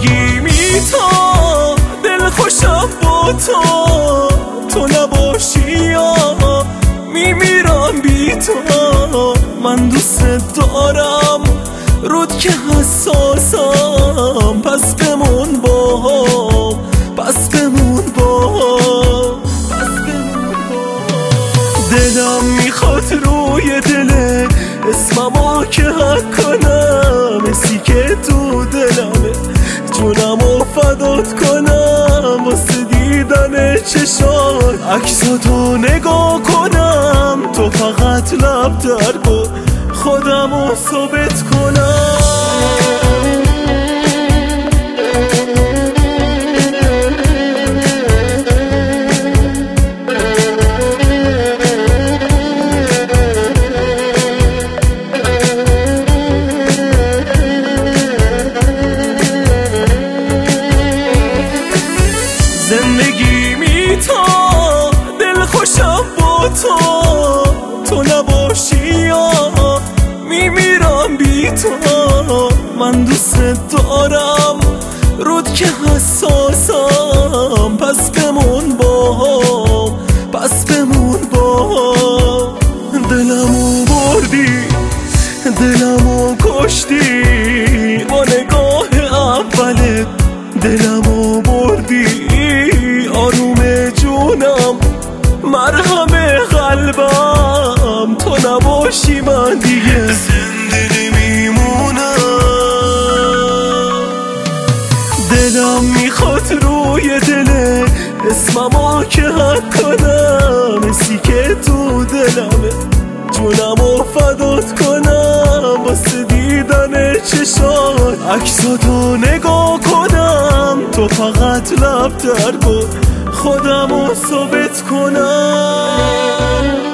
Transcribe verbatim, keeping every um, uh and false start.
زندگیمی تا دل خوشم با تو تو نباشی یا میمیرم بی تو. من دوست دارم رود که حساسم، پس بمون با هم، پس بمون با هم، پس بمون با هم. دلم میخواد روی دل اسممو که حک کنم، اسی که تو دلمه جونمو فدات کنم. واسه دیدن چشات عکساتو نگاه کنم، تو فقط لب در کن خودمو ثابت کنم. زندگیمی تا دل خوشم با تو تو نباشی یا میمیرم بی تو. من دوست دارم رود که حساسم، پس بمون با هم، پس بمون با هم. دلمو بردی دلمو کشتی با نگاه اولت، دلمو بردی آروم جونم مرهم قلبم. تو نباشی من دیگه زنده نمیمونم. دلم میخواد روی دل اسممو که حک کنم، اسی که تو دلمه جونمو فدات کنم. واسه دیدن چشات عکساتو نگاه کنم، تو فقط لب در کن خودمو ثابت کنم.